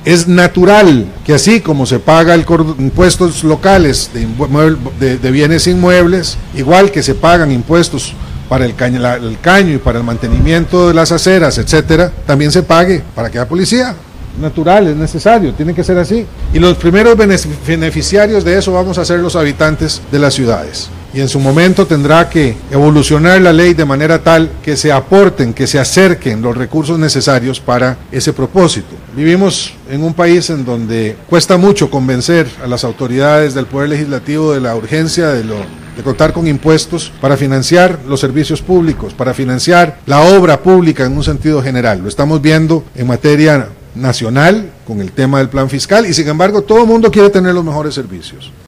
Es natural que así como se paga impuestos locales de bienes inmuebles, igual que se pagan impuestos para el caño y para el mantenimiento de las aceras, etcétera, también se pague para que haya policía. Natural, es necesario, tiene que ser así. Y los primeros beneficiarios de eso vamos a ser los habitantes de las ciudades. Y en su momento tendrá que evolucionar la ley de manera tal que se aporten, que se acerquen los recursos necesarios para ese propósito. Vivimos en un país en donde cuesta mucho convencer a las autoridades del Poder Legislativo de la urgencia de contar con impuestos para financiar los servicios públicos, para financiar la obra pública en un sentido general. Lo estamos viendo en materia nacional con el tema del plan fiscal y sin embargo todo el mundo quiere tener los mejores servicios.